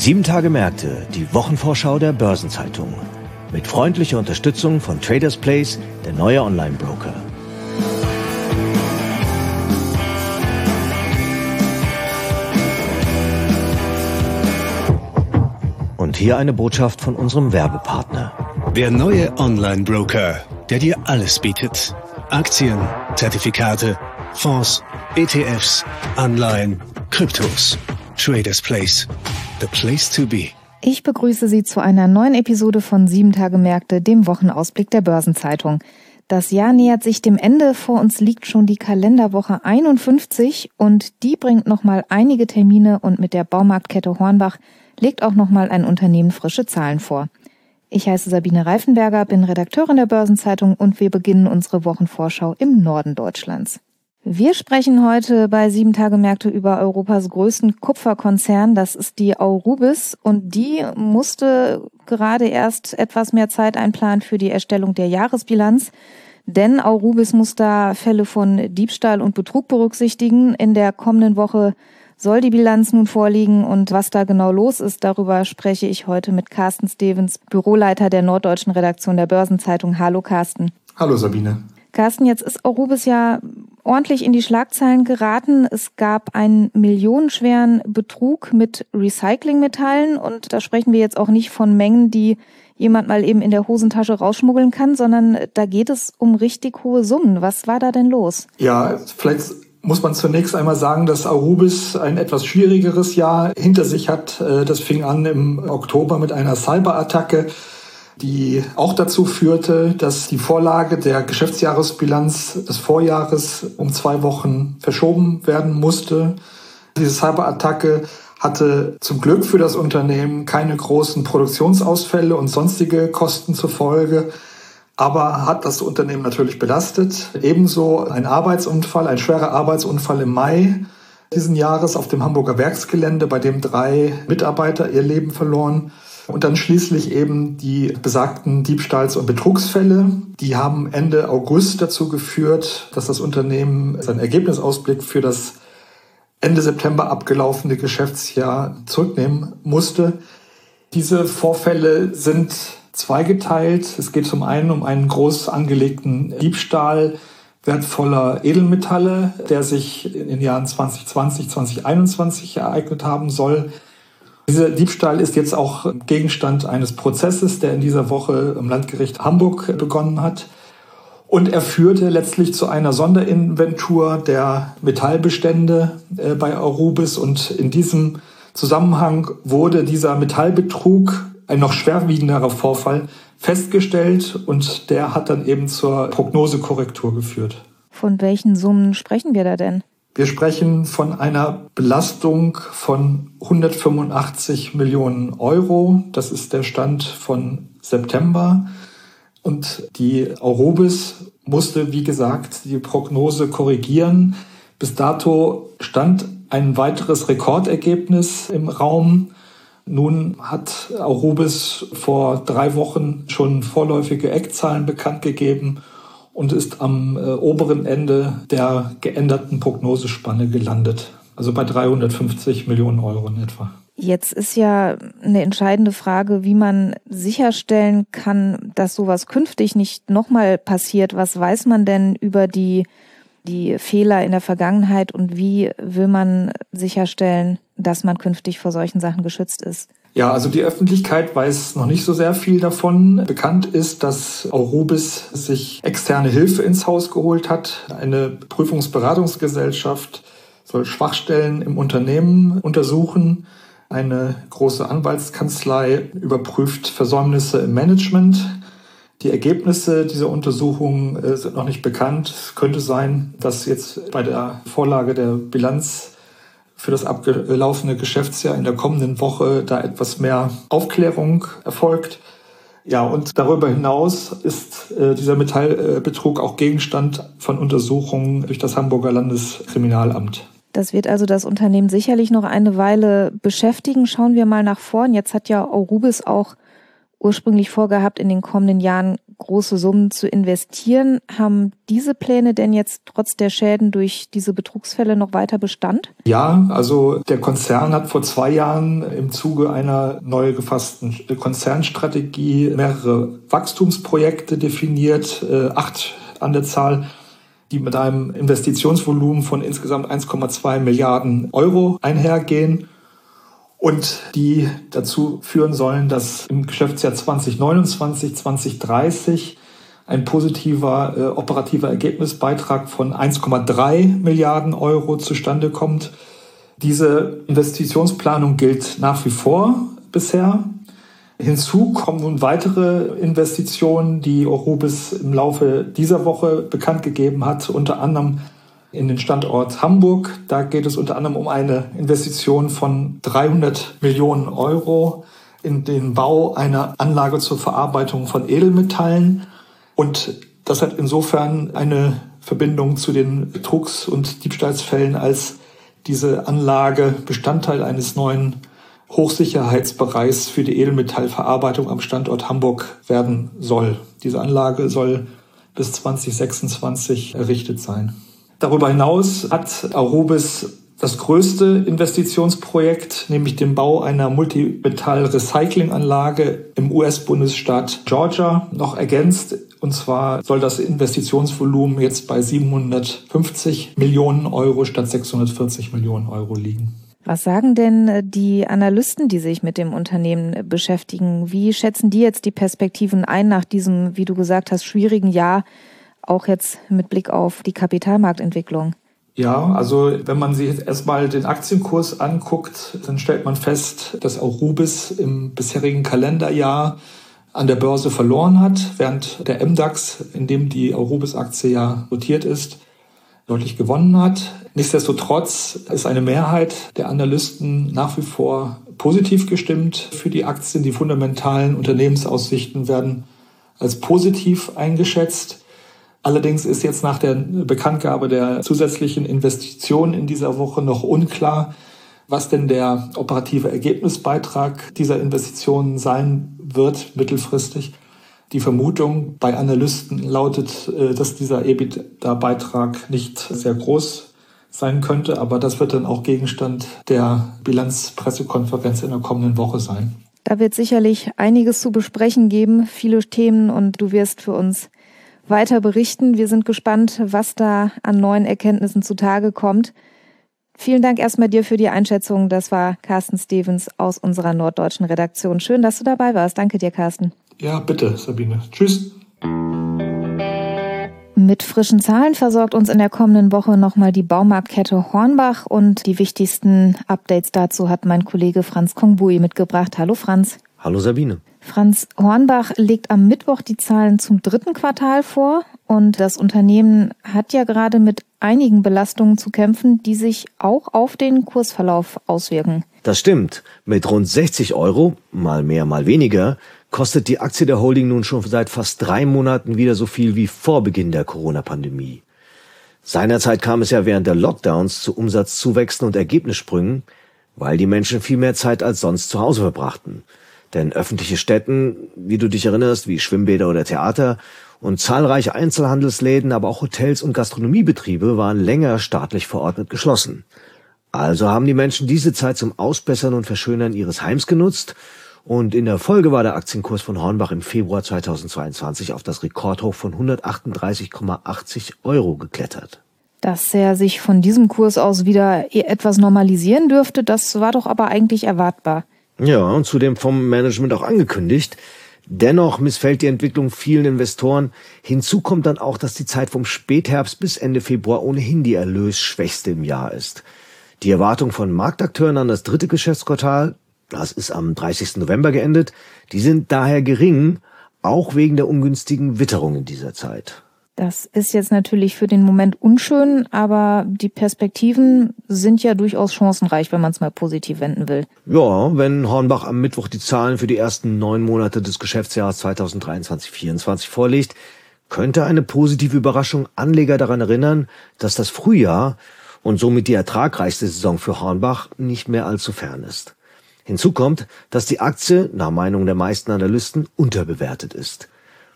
7 Tage Märkte, die Wochenvorschau der Börsenzeitung. Mit freundlicher Unterstützung von Traders Place, der neue Online-Broker. Und hier eine Botschaft von unserem Werbepartner. Der neue Online-Broker, der dir alles bietet. Aktien, Zertifikate, Fonds, ETFs, Anleihen, Kryptos. Traders Place. The place to be. Ich begrüße Sie zu einer neuen Episode von 7 Tage Märkte, dem Wochenausblick der Börsenzeitung. Das Jahr nähert sich dem Ende, vor uns liegt schon die Kalenderwoche 51 und die bringt nochmal einige Termine und mit der Baumarktkette Hornbach legt auch nochmal ein Unternehmen frische Zahlen vor. Ich heiße Sabine Reifenberger, bin Redakteurin der Börsenzeitung und wir beginnen unsere Wochenvorschau im Norden Deutschlands. Wir sprechen heute bei 7 Tage Märkte über Europas größten Kupferkonzern, das ist die Aurubis, und die musste gerade erst etwas mehr Zeit einplanen für die Erstellung der Jahresbilanz, denn Aurubis muss da Fälle von Diebstahl und Betrug berücksichtigen. In der kommenden Woche soll die Bilanz nun vorliegen und was da genau los ist, darüber spreche ich heute mit Carsten Stevens, Büroleiter der norddeutschen Redaktion der Börsenzeitung. Hallo Carsten. Hallo Sabine. Carsten, jetzt ist Aurubis ja ordentlich in die Schlagzeilen geraten. Es gab einen millionenschweren Betrug mit Recyclingmetallen und da sprechen wir jetzt auch nicht von Mengen, die jemand mal eben in der Hosentasche rausschmuggeln kann, sondern da geht es um richtig hohe Summen. Was war da denn los? Ja, vielleicht muss man zunächst einmal sagen, dass Aurubis ein etwas schwierigeres Jahr hinter sich hat. Das fing an im Oktober mit einer Cyberattacke, die auch dazu führte, dass die Vorlage der Geschäftsjahresbilanz des Vorjahres um 2 Wochen verschoben werden musste. Diese Cyberattacke hatte zum Glück für das Unternehmen keine großen Produktionsausfälle und sonstige Kosten zur Folge, aber hat das Unternehmen natürlich belastet. Ebenso ein Arbeitsunfall, ein schwerer Arbeitsunfall im Mai diesen Jahres auf dem Hamburger Werksgelände, bei dem 3 Mitarbeiter ihr Leben verloren. Und dann schließlich eben die besagten Diebstahls- und Betrugsfälle. Die haben Ende August dazu geführt, dass das Unternehmen seinen Ergebnisausblick für das Ende September abgelaufene Geschäftsjahr zurücknehmen musste. Diese Vorfälle sind zweigeteilt. Es geht zum einen um einen groß angelegten Diebstahl wertvoller Edelmetalle, der sich in den Jahren 2020, 2021 ereignet haben soll. Dieser Diebstahl ist jetzt auch Gegenstand eines Prozesses, der in dieser Woche im Landgericht Hamburg begonnen hat. Und er führte letztlich zu einer Sonderinventur der Metallbestände bei Aurubis. Und in diesem Zusammenhang wurde dieser Metallbetrug, ein noch schwerwiegenderer Vorfall, festgestellt. Und der hat dann eben zur Prognosekorrektur geführt. Von welchen Summen sprechen wir da denn? Wir sprechen von einer Belastung von 185 Millionen Euro. Das ist der Stand von September. Und die Aurubis musste, wie gesagt, die Prognose korrigieren. Bis dato stand ein weiteres Rekordergebnis im Raum. Nun hat Aurubis vor 3 Wochen schon vorläufige Eckzahlen bekannt gegeben und ist am oberen Ende der geänderten Prognosespanne gelandet. Also bei 350 Millionen Euro in etwa. Jetzt ist ja eine entscheidende Frage, wie man sicherstellen kann, dass sowas künftig nicht nochmal passiert. Was weiß man denn über die Fehler in der Vergangenheit und wie will man sicherstellen, dass man künftig vor solchen Sachen geschützt ist? Ja, also die Öffentlichkeit weiß noch nicht so sehr viel davon. Bekannt ist, dass Aurubis sich externe Hilfe ins Haus geholt hat. Eine Prüfungsberatungsgesellschaft soll Schwachstellen im Unternehmen untersuchen. Eine große Anwaltskanzlei überprüft Versäumnisse im Management. Die Ergebnisse dieser Untersuchung sind noch nicht bekannt. Es könnte sein, dass jetzt bei der Vorlage der Bilanz für das abgelaufene Geschäftsjahr in der kommenden Woche da etwas mehr Aufklärung erfolgt. Ja, und darüber hinaus ist dieser Metallbetrug auch Gegenstand von Untersuchungen durch das Hamburger Landeskriminalamt. Das wird also das Unternehmen sicherlich noch eine Weile beschäftigen. Schauen wir mal nach vorn. Jetzt hat ja Aurubis auch ursprünglich vorgehabt, in den kommenden Jahren große Summen zu investieren. Haben diese Pläne denn jetzt trotz der Schäden durch diese Betrugsfälle noch weiter Bestand? Ja, also der Konzern hat vor 2 Jahren im Zuge einer neu gefassten Konzernstrategie mehrere Wachstumsprojekte definiert, 8 an der Zahl, die mit einem Investitionsvolumen von insgesamt 1,2 Milliarden Euro einhergehen und die dazu führen sollen, dass im Geschäftsjahr 2029, 2030 ein positiver operativer Ergebnisbeitrag von 1,3 Milliarden Euro zustande kommt. Diese Investitionsplanung gilt nach wie vor bisher. Hinzu kommen nun weitere Investitionen, die Aurubis im Laufe dieser Woche bekannt gegeben hat, unter anderem in den Standort Hamburg. Da geht es unter anderem um eine Investition von 300 Millionen Euro in den Bau einer Anlage zur Verarbeitung von Edelmetallen. Und das hat insofern eine Verbindung zu den Betrugs- und Diebstahlsfällen, als diese Anlage Bestandteil eines neuen Hochsicherheitsbereichs für die Edelmetallverarbeitung am Standort Hamburg werden soll. Diese Anlage soll bis 2026 errichtet sein. Darüber hinaus hat Aurubis das größte Investitionsprojekt, nämlich den Bau einer Multimetall-Recycling-Anlage im US-Bundesstaat Georgia, noch ergänzt. Und zwar soll das Investitionsvolumen jetzt bei 750 Millionen Euro statt 640 Millionen Euro liegen. Was sagen denn die Analysten, die sich mit dem Unternehmen beschäftigen? Wie schätzen die jetzt die Perspektiven ein nach diesem, wie du gesagt hast, schwierigen Jahr, auch jetzt mit Blick auf die Kapitalmarktentwicklung? Ja, also wenn man sich jetzt erstmal den Aktienkurs anguckt, dann stellt man fest, dass Aurubis im bisherigen Kalenderjahr an der Börse verloren hat, während der MDAX, in dem die Aurubis-Aktie ja notiert ist, deutlich gewonnen hat. Nichtsdestotrotz ist eine Mehrheit der Analysten nach wie vor positiv gestimmt für die Aktien. Die fundamentalen Unternehmensaussichten werden als positiv eingeschätzt. Allerdings ist jetzt nach der Bekanntgabe der zusätzlichen Investitionen in dieser Woche noch unklar, was denn der operative Ergebnisbeitrag dieser Investitionen sein wird mittelfristig. Die Vermutung bei Analysten lautet, dass dieser EBITDA-Beitrag nicht sehr groß sein könnte, aber das wird dann auch Gegenstand der Bilanzpressekonferenz in der kommenden Woche sein. Da wird sicherlich einiges zu besprechen geben, viele Themen, und du wirst für uns weiter berichten. Wir sind gespannt, was da an neuen Erkenntnissen zutage kommt. Vielen Dank erstmal dir für die Einschätzung. Das war Carsten Stevens aus unserer norddeutschen Redaktion. Schön, dass du dabei warst. Danke dir, Carsten. Ja, bitte, Sabine. Tschüss. Mit frischen Zahlen versorgt uns in der kommenden Woche nochmal die Baumarktkette Hornbach, und die wichtigsten Updates dazu hat mein Kollege Franz Kongbui mitgebracht. Hallo Franz. Hallo Sabine. Franz, Hornbach legt am Mittwoch die Zahlen zum 3. Quartal vor, und das Unternehmen hat ja gerade mit einigen Belastungen zu kämpfen, die sich auch auf den Kursverlauf auswirken. Das stimmt. Mit rund 60 Euro, mal mehr, mal weniger, kostet die Aktie der Holding nun schon seit fast 3 Monaten wieder so viel wie vor Beginn der Corona-Pandemie. Seinerzeit kam es ja während der Lockdowns zu Umsatzzuwächsen und Ergebnissprüngen, weil die Menschen viel mehr Zeit als sonst zu Hause verbrachten. Denn öffentliche Stätten, wie du dich erinnerst, wie Schwimmbäder oder Theater, und zahlreiche Einzelhandelsläden, aber auch Hotels und Gastronomiebetriebe waren länger staatlich verordnet geschlossen. Also haben die Menschen diese Zeit zum Ausbessern und Verschönern ihres Heims genutzt, und in der Folge war der Aktienkurs von Hornbach im Februar 2022 auf das Rekordhoch von 138,80 Euro geklettert. Dass er sich von diesem Kurs aus wieder etwas normalisieren dürfte, das war doch aber eigentlich erwartbar. Ja, und zudem vom Management auch angekündigt. Dennoch missfällt die Entwicklung vielen Investoren. Hinzu kommt dann auch, dass die Zeit vom Spätherbst bis Ende Februar ohnehin die erlösschwächste im Jahr ist. Die Erwartung von Marktakteuren an das 3. Geschäftsquartal, das ist am 30. November geendet, die sind daher gering, auch wegen der ungünstigen Witterung in dieser Zeit. Das ist jetzt natürlich für den Moment unschön, aber die Perspektiven sind ja durchaus chancenreich, wenn man es mal positiv wenden will. Ja, wenn Hornbach am Mittwoch die Zahlen für die ersten 9 Monate des Geschäftsjahres 2023/24 vorlegt, könnte eine positive Überraschung Anleger daran erinnern, dass das Frühjahr und somit die ertragreichste Saison für Hornbach nicht mehr allzu fern ist. Hinzu kommt, dass die Aktie, nach Meinung der meisten Analysten, unterbewertet ist.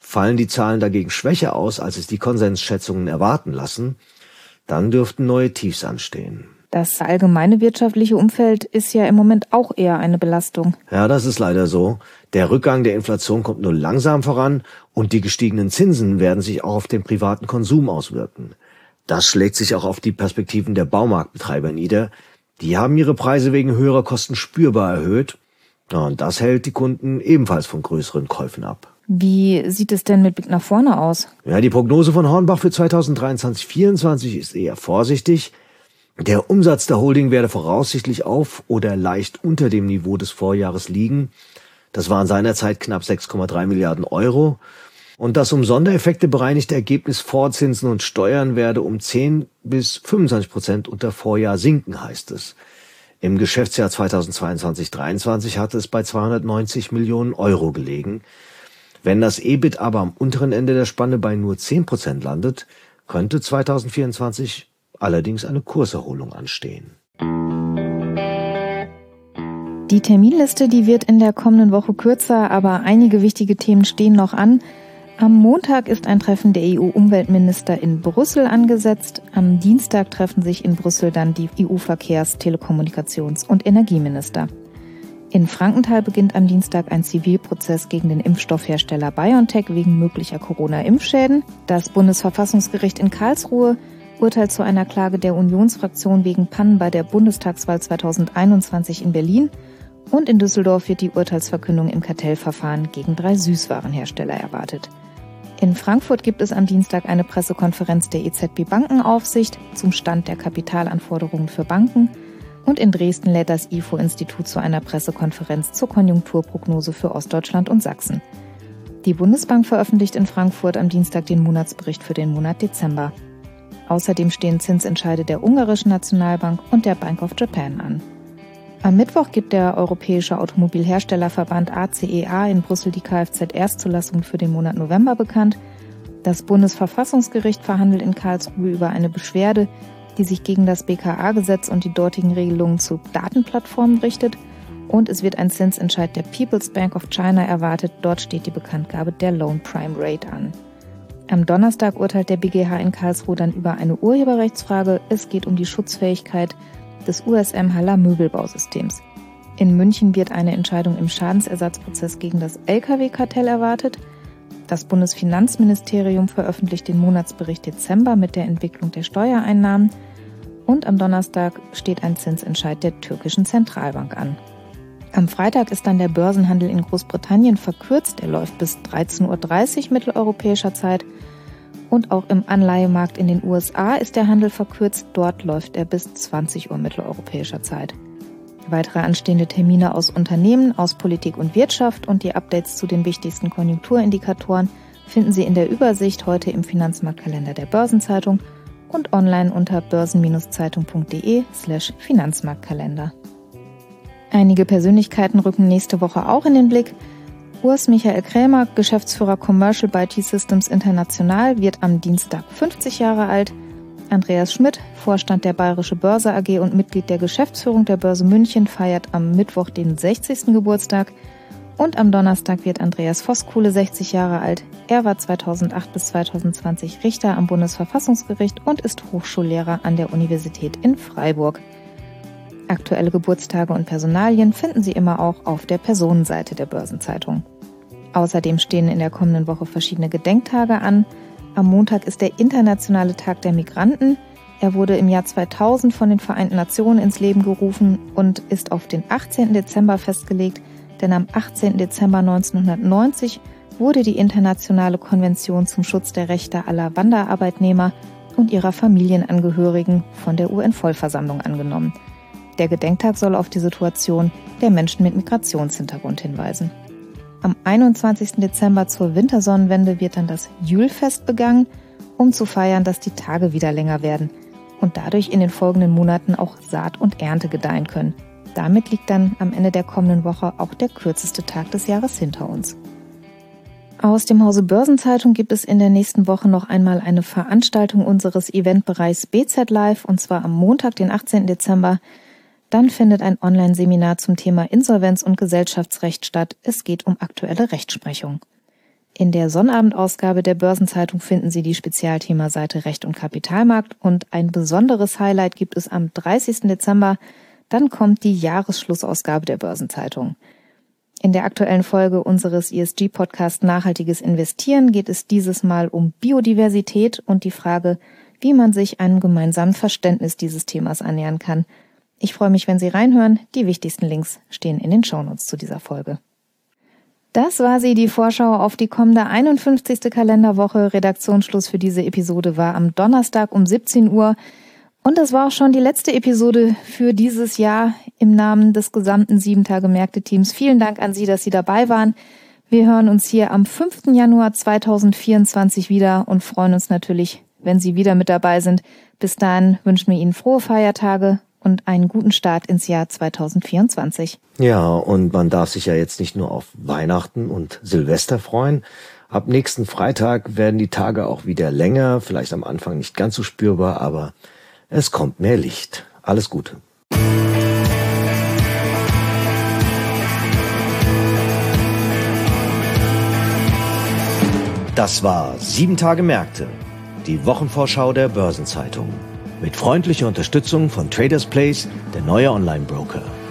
Fallen die Zahlen dagegen schwächer aus, als es die Konsensschätzungen erwarten lassen, dann dürften neue Tiefs anstehen. Das allgemeine wirtschaftliche Umfeld ist ja im Moment auch eher eine Belastung. Ja, das ist leider so. Der Rückgang der Inflation kommt nur langsam voran und die gestiegenen Zinsen werden sich auch auf den privaten Konsum auswirken. Das schlägt sich auch auf die Perspektiven der Baumarktbetreiber nieder. Die haben ihre Preise wegen höherer Kosten spürbar erhöht. Und das hält die Kunden ebenfalls von größeren Käufen ab. Wie sieht es denn mit Blick nach vorne aus? Ja, die Prognose von Hornbach für 2023/24 ist eher vorsichtig. Der Umsatz der Holding werde voraussichtlich auf oder leicht unter dem Niveau des Vorjahres liegen. Das waren seinerzeit knapp 6,3 Milliarden Euro. Und das um Sondereffekte bereinigte Ergebnis vor Zinsen und Steuern werde um 10 bis 25% unter Vorjahr sinken, heißt es. Im Geschäftsjahr 2022/23 hatte es bei 290 Millionen Euro gelegen. Wenn das EBIT aber am unteren Ende der Spanne bei nur 10% landet, könnte 2024 allerdings eine Kurserholung anstehen. Die Terminliste, die wird in der kommenden Woche kürzer, aber einige wichtige Themen stehen noch an. Am Montag ist ein Treffen der EU-Umweltminister in Brüssel angesetzt. Am Dienstag treffen sich in Brüssel dann die EU-Verkehrs-, Telekommunikations- und Energieminister. In Frankenthal beginnt am Dienstag ein Zivilprozess gegen den Impfstoffhersteller BioNTech wegen möglicher Corona-Impfschäden. Das Bundesverfassungsgericht in Karlsruhe urteilt zu einer Klage der Unionsfraktion wegen Pannen bei der Bundestagswahl 2021 in Berlin. Und in Düsseldorf wird die Urteilsverkündung im Kartellverfahren gegen 3 Süßwarenhersteller erwartet. In Frankfurt gibt es am Dienstag eine Pressekonferenz der EZB Bankenaufsicht zum Stand der Kapitalanforderungen für Banken. Und in Dresden lädt das IFO-Institut zu einer Pressekonferenz zur Konjunkturprognose für Ostdeutschland und Sachsen. Die Bundesbank veröffentlicht in Frankfurt am Dienstag den Monatsbericht für den Monat Dezember. Außerdem stehen Zinsentscheide der ungarischen Nationalbank und der Bank of Japan an. Am Mittwoch gibt der Europäische Automobilherstellerverband ACEA in Brüssel die Kfz-Erstzulassung für den Monat November bekannt. Das Bundesverfassungsgericht verhandelt in Karlsruhe über eine Beschwerde, die sich gegen das BKA-Gesetz und die dortigen Regelungen zu Datenplattformen richtet. Und es wird ein Zinsentscheid der People's Bank of China erwartet. Dort steht die Bekanntgabe der Loan Prime Rate an. Am Donnerstag urteilt der BGH in Karlsruhe dann über eine Urheberrechtsfrage. Es geht um die Schutzfähigkeit des USM Haller Möbelbausystems. In München wird eine Entscheidung im Schadensersatzprozess gegen das Lkw-Kartell erwartet. Das Bundesfinanzministerium veröffentlicht den Monatsbericht Dezember mit der Entwicklung der Steuereinnahmen. Und am Donnerstag steht ein Zinsentscheid der türkischen Zentralbank an. Am Freitag ist dann der Börsenhandel in Großbritannien verkürzt. Er läuft bis 13:30 Uhr mitteleuropäischer Zeit. Und auch im Anleihemarkt in den USA ist der Handel verkürzt. Dort läuft er bis 20 Uhr mitteleuropäischer Zeit. Weitere anstehende Termine aus Unternehmen, aus Politik und Wirtschaft und die Updates zu den wichtigsten Konjunkturindikatoren finden Sie in der Übersicht heute im Finanzmarktkalender der Börsenzeitung und online unter börsen-zeitung.de/Finanzmarktkalender. Einige Persönlichkeiten rücken nächste Woche auch in den Blick. Urs Michael Krämer, Geschäftsführer Commercial bei T-Systems International, wird am Dienstag 50 Jahre alt. Andreas Schmidt, Vorstand der Bayerische Börse AG und Mitglied der Geschäftsführung der Börse München, feiert am Mittwoch den 60. Geburtstag. Und am Donnerstag wird Andreas Voskuhle 60 Jahre alt. Er war 2008 bis 2020 Richter am Bundesverfassungsgericht und ist Hochschullehrer an der Universität in Freiburg. Aktuelle Geburtstage und Personalien finden Sie immer auch auf der Personenseite der Börsenzeitung. Außerdem stehen in der kommenden Woche verschiedene Gedenktage an. Am Montag ist der Internationale Tag der Migranten. Er wurde im Jahr 2000 von den Vereinten Nationen ins Leben gerufen und ist auf den 18. Dezember festgelegt, denn am 18. Dezember 1990 wurde die Internationale Konvention zum Schutz der Rechte aller Wanderarbeitnehmer und ihrer Familienangehörigen von der UN-Vollversammlung angenommen. Der Gedenktag soll auf die Situation der Menschen mit Migrationshintergrund hinweisen. Am 21. Dezember zur Wintersonnenwende wird dann das Jülfest begangen, um zu feiern, dass die Tage wieder länger werden und dadurch in den folgenden Monaten auch Saat und Ernte gedeihen können. Damit liegt dann am Ende der kommenden Woche auch der kürzeste Tag des Jahres hinter uns. Aus dem Hause Börsenzeitung gibt es in der nächsten Woche noch einmal eine Veranstaltung unseres Eventbereichs BZ Live, und zwar am Montag, den 18. Dezember. Dann findet ein Online-Seminar zum Thema Insolvenz und Gesellschaftsrecht statt. Es geht um aktuelle Rechtsprechung. In der Sonnabendausgabe der Börsenzeitung finden Sie die Spezialthemaseite Recht und Kapitalmarkt und ein besonderes Highlight gibt es am 30. Dezember. Dann kommt die Jahresschlussausgabe der Börsenzeitung. In der aktuellen Folge unseres ESG-Podcasts Nachhaltiges Investieren geht es dieses Mal um Biodiversität und die Frage, wie man sich einem gemeinsamen Verständnis dieses Themas annähern kann. Ich freue mich, wenn Sie reinhören. Die wichtigsten Links stehen in den Shownotes zu dieser Folge. Das war sie, die Vorschau auf die kommende 51. Kalenderwoche. Redaktionsschluss für diese Episode war am Donnerstag um 17 Uhr. Und das war auch schon die letzte Episode für dieses Jahr im Namen des gesamten 7-Tage-Märkte-Teams. Vielen Dank an Sie, dass Sie dabei waren. Wir hören uns hier am 5. Januar 2024 wieder und freuen uns natürlich, wenn Sie wieder mit dabei sind. Bis dahin wünschen wir Ihnen frohe Feiertage und einen guten Start ins Jahr 2024. Ja, und man darf sich ja jetzt nicht nur auf Weihnachten und Silvester freuen. Ab nächsten Freitag werden die Tage auch wieder länger, vielleicht am Anfang nicht ganz so spürbar, aber es kommt mehr Licht. Alles Gute. Das war 7 Tage Märkte, die Wochenvorschau der Börsenzeitung. Mit freundlicher Unterstützung von Traders Place, der neue Online-Broker.